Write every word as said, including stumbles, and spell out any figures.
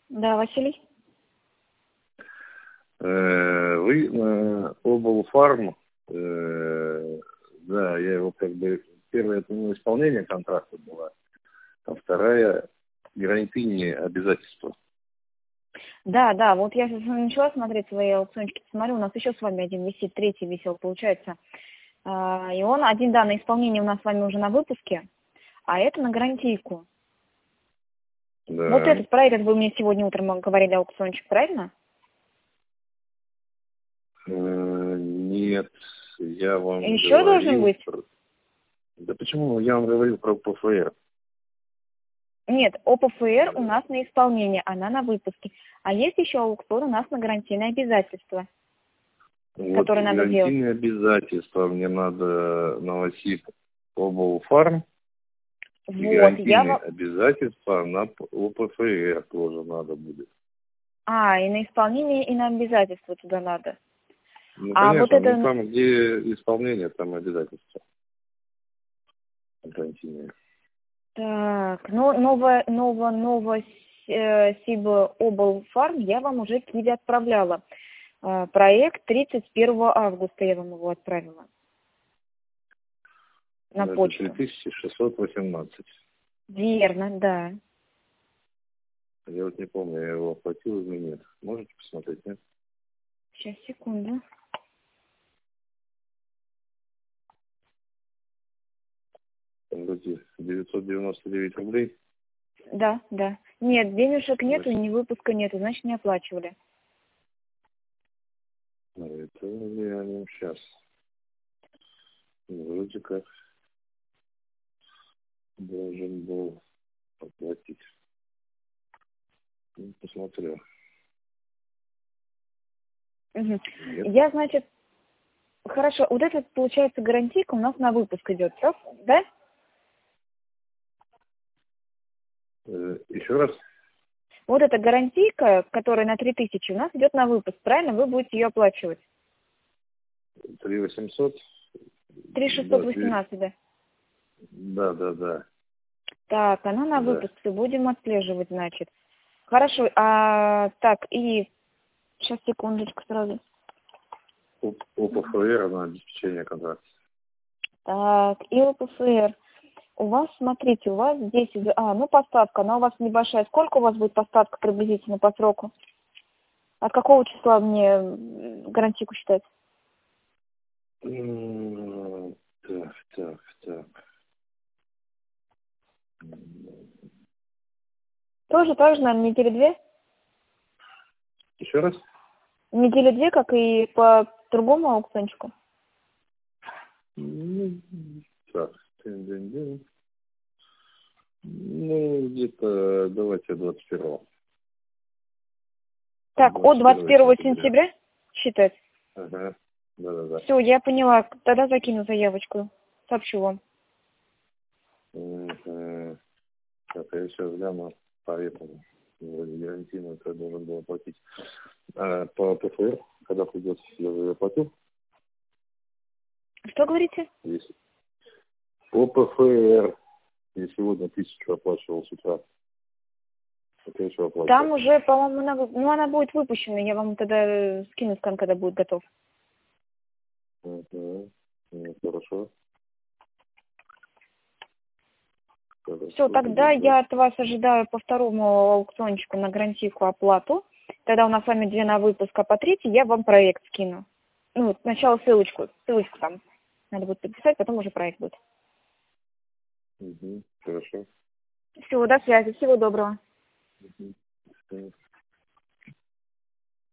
Да, Василий. Э, Вы на облфарм, э, да, я его как бы, первое, это ну, исполнение контракта было, а вторая гарантийные обязательства. Да, да, вот я сейчас начала смотреть свои аукциончики, смотрю, у нас еще с вами один висит, третий висел, получается. А, И он один, да, на исполнение у нас с вами уже на выпуске, а это на гарантийку. Вот Да. этот про этот вы мне сегодня утром говорили аукциончик, правильно? Э, Нет, я вам Еще должен говорил... быть? про- Да почему? Я вам говорил про ПФР. Нет, ОПФР у нас на исполнение, она на выпуске. А есть еще аукцион у нас на гарантийное обязательство, Вот которое надо делать. гарантийные обязательства мне надо наносить облфарм. Вот, И я гарантийные вам... обязательства на П- ОПФР тоже надо будет. А, и на исполнение, и на обязательство туда надо. Ну, А вот конечно, ну это... там, где исполнение, там обязательства гарантийные. Так, ну, новое, новое, новое э, СИБ облфарм я вам уже Киви отправляла. Э, проект тридцать первого августа я вам его отправила на Это три почту. тысячи шестьсот восемнадцать. Верно, да. Я вот не помню, я его оплатил или нет. Можете посмотреть, нет? Сейчас, секунду. Там вроде девятьсот девяносто девять рублей. Да, да. Нет, денежек нету, Значит, ни выпуска нету, значит, не оплачивали. а это я сейчас. Вроде как должен был оплатить. Ну, посмотрю. Угу. Нет. Я, значит, хорошо, вот это, получается, гарантийка у нас на выпуск идет, да? Э, еще раз. Вот эта гарантийка, которая на три тысячи, у нас идет на выпуск, правильно? Вы будете ее оплачивать. три восемьсот. три шестьсот Да, три- восемнадцать, да. да, да, да. Так, она на Да. выпуск, и будем отслеживать, значит. Хорошо, а так, и сейчас, секундочку сразу. О- ОПФР на обеспечение контракта. Так, и ОПФР. У вас, смотрите, у вас здесь, а, ну, поставка, она у вас небольшая. Сколько у вас будет поставка приблизительно по сроку? От какого числа мне м, гарантийку считать? М, Так, так, так. Тоже так же, наверное, недели две? Еще раз? Недели две, как и по другому аукциончику? Ну, так, день-день-день. Ну, где-то давайте двадцать первого. Так, от двадцать первого сентября. сентября считать? Ага, да-да-да. Все, я поняла. Тогда закину заявочку. Сообщу вам. Мгм. Так, я сейчас гляну по этому. Вроде гарантийно это я должен был оплатить. А по ПФР, когда придет, я уже оплатил? Что говорите? Если... По ПФР я сегодня тысячу оплачивал с утра. Это я еще Там оплачивал. уже, по-моему, она, вы- ну, она будет выпущена. Я вам тогда э, скину скан, когда будет готов. Угу. Ну, хорошо. Все, Хорошо, тогда буду ждать. я от вас ожидаю по второму аукциончику на гарантийку оплату. Тогда у нас с вами две на выпуск, а по третьей я вам проект скину. Ну, сначала ссылочку, ссылочку там надо будет подписать, потом уже проект будет. Угу. Хорошо. Всего, до связи, всего доброго. Угу.